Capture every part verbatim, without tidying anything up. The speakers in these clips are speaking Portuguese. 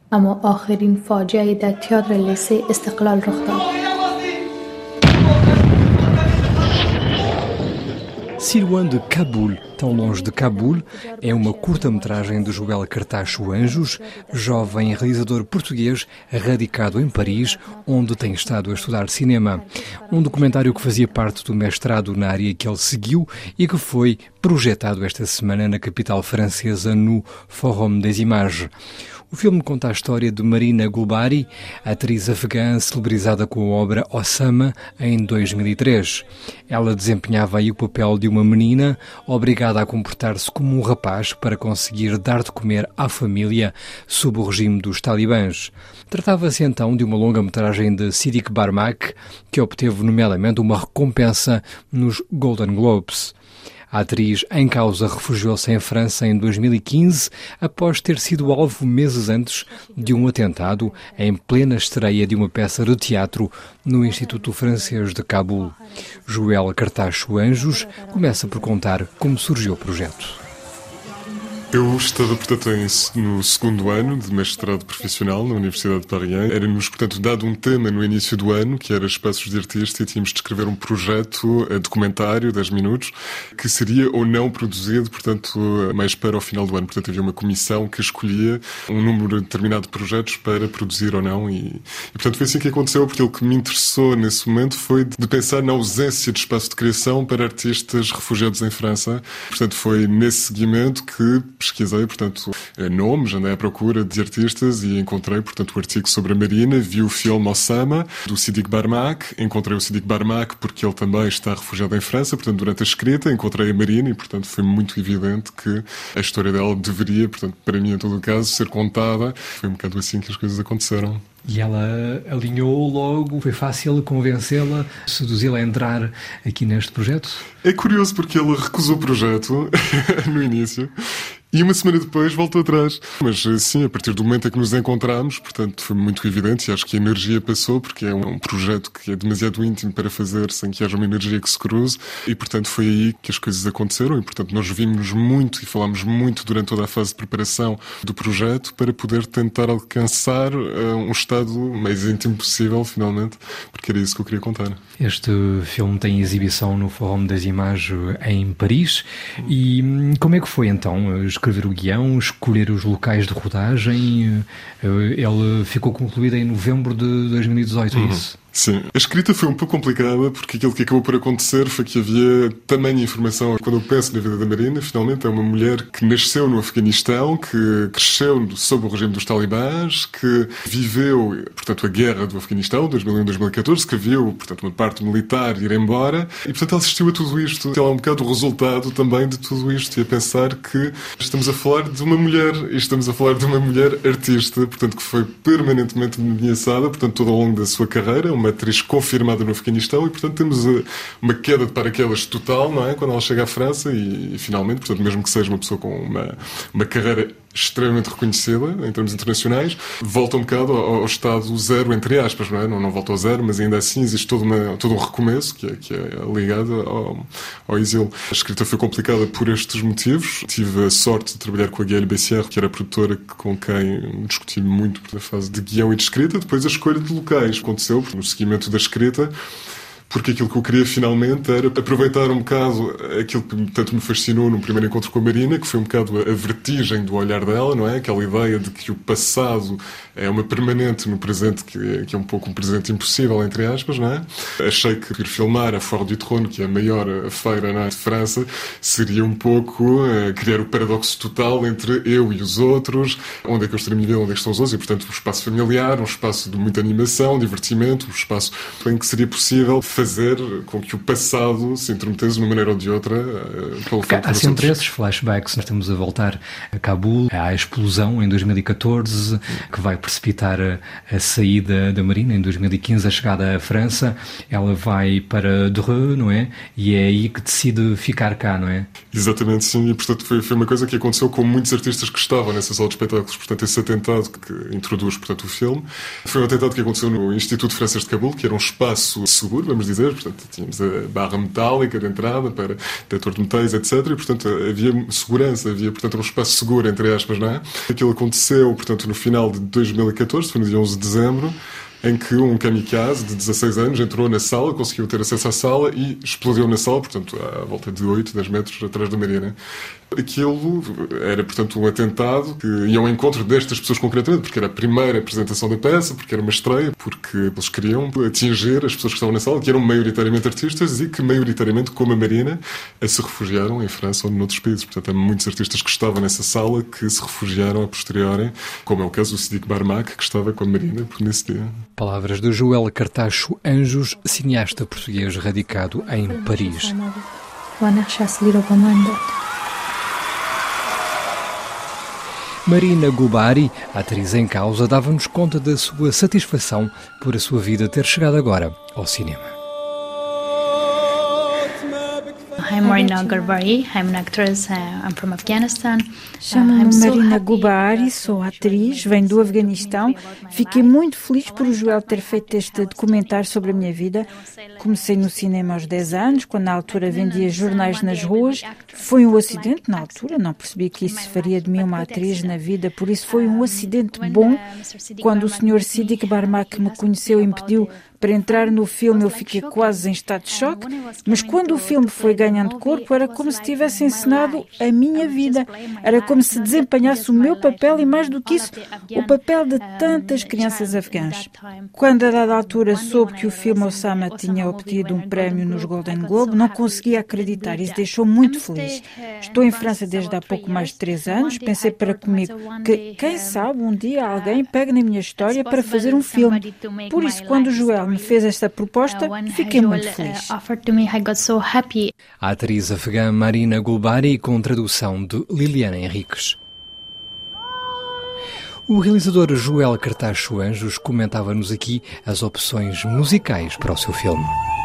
اما آخرین فاجعه در تئاتر لیسه استقلال رخ داد. Sirouan de Caboul, tão longe de Cabul, é uma curta-metragem de Joel Cartacho Anjos, jovem realizador português radicado em Paris, onde tem estado a estudar cinema. Um documentário que fazia parte do mestrado na área que ele seguiu e que foi projetado esta semana na capital francesa no Forum des Images. O filme conta a história de Marina Gulbari, atriz afegã celebrizada com a obra Osama em dois mil e três. Ela desempenhava aí o papel de uma menina obrigada a comportar-se como um rapaz para conseguir dar de comer à família sob o regime dos talibãs. Tratava-se então de uma longa-metragem de Siddiq Barmak, que obteve nomeadamente uma recompensa nos Golden Globes. A atriz em causa refugiou-se em França em dois mil e quinze, após ter sido alvo meses antes de um atentado em plena estreia de uma peça de teatro no Instituto Francês de Cabul. Joel Cartacho Anjos começa por contar como surgiu o projeto. Eu estava, portanto, no segundo ano de mestrado profissional na Universidade de Paris. Era-nos, portanto, dado um tema no início do ano, que era espaços de artista, e tínhamos de escrever um projeto documentário, dez minutos, que seria ou não produzido, portanto, mais para o final do ano. Portanto, havia uma comissão que escolhia um número determinado de projetos para produzir ou não. E, e portanto, foi assim que aconteceu, porque o que me interessou nesse momento foi de pensar na ausência de espaço de criação para artistas refugiados em França. Portanto, foi nesse seguimento que pesquisei, portanto, nomes, andei à procura de artistas e encontrei, portanto, o artigo sobre a Marina, vi o filme Osama, do Siddiq Barmak, encontrei o Siddiq Barmak porque ele também está refugiado em França, portanto, durante a escrita encontrei a Marina e, portanto, foi muito evidente que a história dela deveria, portanto, para mim, em todo o caso, ser contada. Foi um bocado assim que as coisas aconteceram. E ela alinhou logo, foi fácil convencê-la, seduzi-la a entrar aqui neste projeto? É curioso porque ela recusou o projeto no início e uma semana depois voltou atrás. Mas sim, a partir do momento em que nos encontramos, portanto, foi muito evidente e acho que a energia passou, porque é um projeto que é demasiado íntimo para fazer sem que haja uma energia que se cruze e, portanto, foi aí que as coisas aconteceram e, portanto, nós vimos muito e falámos muito durante toda a fase de preparação do projeto para poder tentar alcançar uh, um estado mais íntimo possível, finalmente, porque era isso que eu queria contar. Este filme tem exibição no Forum des Images em Paris e como é que foi então escrever o guião, escolher os locais de rodagem? Ele ficou concluído em novembro de dois mil e dezoito, é isso? Sim. A escrita foi um pouco complicada porque aquilo que acabou por acontecer foi que havia tamanha informação. Quando eu penso na vida da Marina, finalmente é uma mulher que nasceu no Afeganistão, que cresceu sob o regime dos talibãs, que viveu, portanto, a guerra do Afeganistão, dois mil e um a dois mil e catorze, que viu, portanto, uma parte militar ir embora e, portanto, ela assistiu a tudo isto. Ela é um bocado o resultado também de tudo isto e a pensar que estamos a falar de uma mulher e estamos a falar de uma mulher artista, portanto, que foi permanentemente ameaçada, portanto, todo ao longo da sua carreira, uma atriz confirmada no Afeganistão e, portanto, temos uma queda de paraquedas total, não é? Quando ela chega à França e, e finalmente, portanto, mesmo que seja uma pessoa com uma, uma carreira extremamente reconhecida em termos internacionais, volta um bocado ao, ao estado zero, entre aspas, não é? Não, não volta ao zero, mas ainda assim existe todo, uma, todo um recomeço que é, que é ligado ao, ao exílio. A escrita foi complicada por estes motivos. Tive a sorte de trabalhar com a Gaëlle Bessière, que era a produtora com quem discuti muito na fase de guião e de escrita. Depois a escolha de locais aconteceu no seguimento da escrita, porque aquilo que eu queria finalmente era aproveitar um bocado aquilo que tanto me fascinou no primeiro encontro com a Marina, que foi um bocado a vertigem do olhar dela, não é? Aquela ideia de que o passado é uma permanente no presente, que é, que é um pouco um presente impossível, entre aspas, não é? Achei que ir filmar a Foire du Trône, que é a maior feira, não é, de França, seria um pouco uh, criar o paradoxo total entre eu e os outros, onde é que eu estou a minha vida, onde é que estão os outros, e, portanto, um espaço familiar, um espaço de muita animação, divertimento, um espaço em que seria possível fazer com que o passado se intrometesse de uma maneira ou de outra uh, pelo facto Há sempre esses flashbacks. Nós estamos a voltar a Cabul, à explosão em dois mil e catorze, que vai precipitar a, a saída da Marina em dois mil e quinze, a chegada à França. Ela vai para Dreux, não é? E é aí que decide ficar cá, não é? Exatamente, sim. E, portanto, foi, foi uma coisa que aconteceu com muitos artistas que estavam nessa sala de espetáculos. Portanto, esse atentado que introduz, portanto, o filme foi um atentado que aconteceu no Instituto Francês de Cabul, que era um espaço seguro, vamos dizer dizer, portanto, tínhamos a barra metálica de entrada para detector de metais, etcétera. E, portanto, havia segurança, havia, portanto, um espaço seguro, entre aspas, não é? Aquilo aconteceu, portanto, no final de dois mil e catorze, foi no dia onze de dezembro, em que um kamikaze de dezasseis anos entrou na sala, conseguiu ter acesso à sala e explodiu na sala, portanto, à volta de oito, dez metros atrás da Marina. Aquilo era, portanto, um atentado que ia ao encontro destas pessoas concretamente, porque era a primeira apresentação da peça, porque era uma estreia, porque eles queriam atingir as pessoas que estavam na sala, que eram maioritariamente artistas e que, maioritariamente, como a Marina, se refugiaram em França ou noutros países. Portanto, há muitos artistas que estavam nessa sala que se refugiaram a posteriori, como é o caso do Sidi Barmak, que estava com a Marina nesse dia. Palavras de Joel Cartacho Anjos, cineasta português radicado em Paris. Marina Gulbari, a atriz em causa, dava-nos conta da sua satisfação por a sua vida ter chegado agora ao cinema. I'm Marina Gulbari, I'm an actress, uh, I'm from Afghanistan. Chamo-me Marina Gulbari, sou atriz, venho do Afeganistão. Fiquei muito feliz por o Joel ter feito este documentário sobre a minha vida. Comecei no cinema aos dez anos, quando na altura vendia jornais nas ruas. Foi um acidente na altura, não percebi que isso faria de mim uma atriz na vida, por isso foi um acidente bom. Quando o senhor Sidi Barmak me conheceu e me pediu para entrar no filme, eu fiquei quase em estado de choque, mas quando o filme foi ganhando corpo, era como se tivesse encenado a minha vida. Era como se desempenhasse o meu papel e, mais do que isso, o papel de tantas crianças afegãs. Quando, a dada altura, soube que o filme Osama tinha obtido um prémio nos Golden Globe, não conseguia acreditar. Isso deixou muito feliz. Estou em França desde há pouco mais de três anos. Pensei para comigo que, quem sabe, um dia alguém pegue na minha história para fazer um filme. Por isso, quando o Joel me fez esta proposta, fiquei muito feliz. A atriz afegã Marina Gulbari, com tradução de Liliana Henriques. O realizador Joel Cartacho Anjos comentava-nos aqui as opções musicais para o seu filme.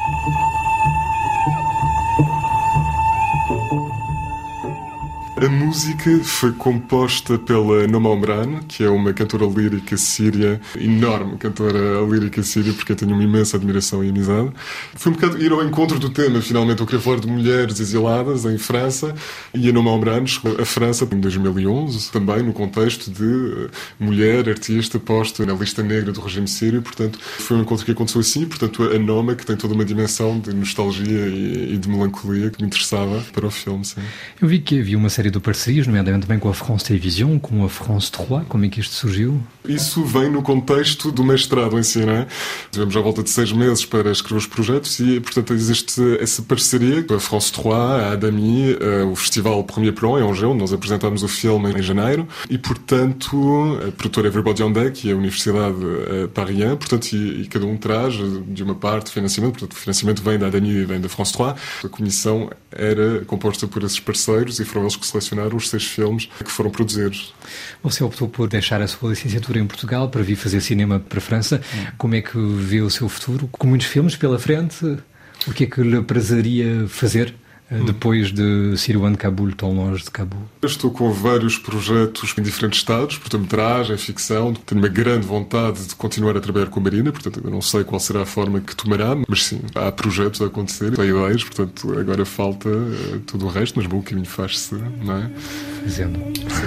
A música foi composta pela Noma Omran, que é uma cantora lírica síria, enorme cantora lírica síria, porque eu tenho uma imensa admiração e amizade. Foi um bocado ir ao encontro do tema, finalmente. Eu queria falar de mulheres exiladas em França, e a Noma Omran chegou à França em dois mil e onze, também no contexto de mulher, artista, posta na lista negra do regime sírio. Portanto, foi um encontro que aconteceu assim. Portanto, a Noma, que tem toda uma dimensão de nostalgia e de melancolia que me interessava para o filme, sim. Eu vi que havia uma série de parcerias, nomeadamente também com a France Télévision, com a France três. Como é que isto surgiu? Isso vem no contexto do mestrado em si, não é? Tivemos à volta de seis meses para escrever os projetos e, portanto, existe essa parceria com a France três, a Adami, o Festival Premier Plan, em Angers, onde nós apresentámos o filme em janeiro, e, portanto, a produtora Everybody on Deck e a Universidade Paris um, portanto, e, e cada um traz de uma parte financiamento, portanto, o financiamento vem da Adami e vem da France três. A comissão era composta por esses parceiros e foram eles que selecionaram os seis filmes que foram produzidos. Você optou por deixar a sua licenciatura em Portugal para vir fazer cinema para a França. Como é que vê o seu futuro? Com muitos filmes pela frente, o que é que lhe prazeria fazer depois de Sirwan de Cabul, tão longe de Cabul? Eu estou com vários projetos em diferentes estados, curta-metragem, ficção. Tenho uma grande vontade de continuar a trabalhar com a Marina, portanto, eu não sei qual será a forma que tomará, mas sim, há projetos a acontecer, há ideias, portanto, agora falta uh, tudo o resto, mas bom, o caminho faz-se, não é? Fazendo.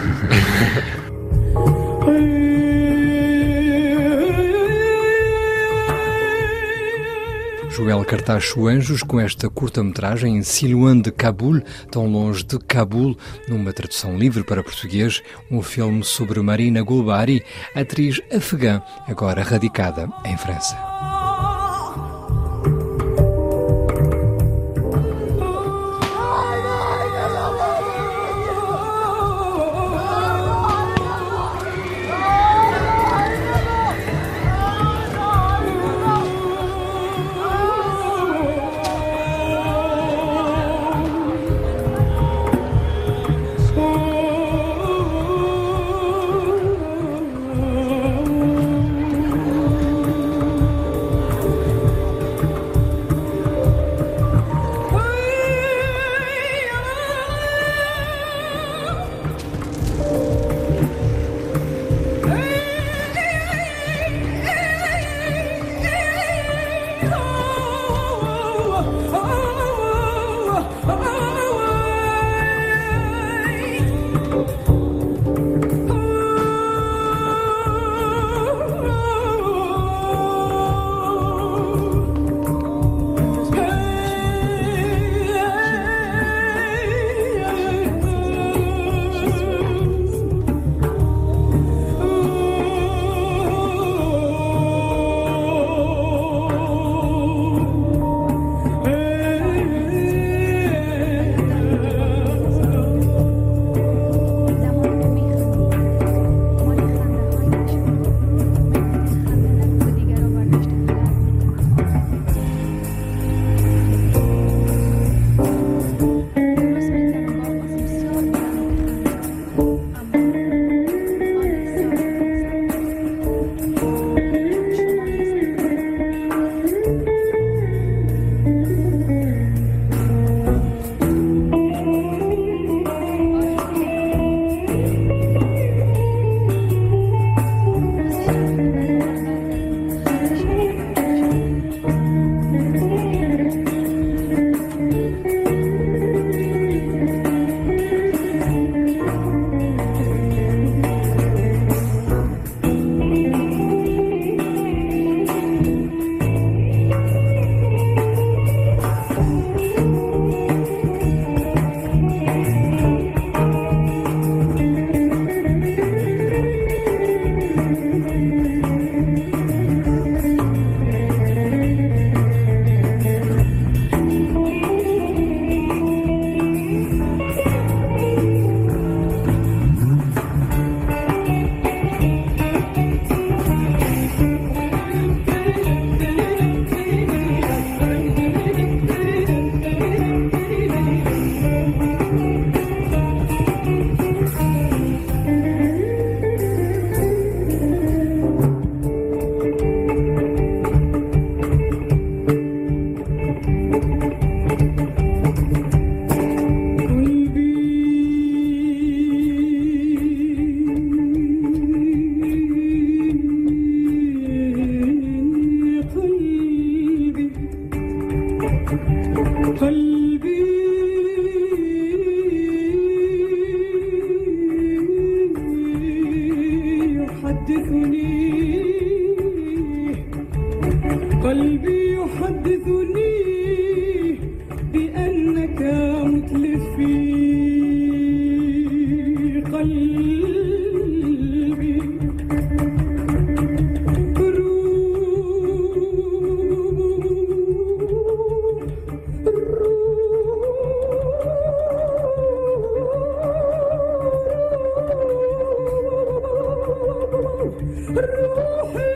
Joel Cartacho Anjos, com esta curta-metragem Sirwan de Cabul, tão longe de Cabul, numa tradução livre para português, um filme sobre Marina Gulbari, atriz afegã, agora radicada em França. قلبي يحدثني بأنك متلفي قلبي روح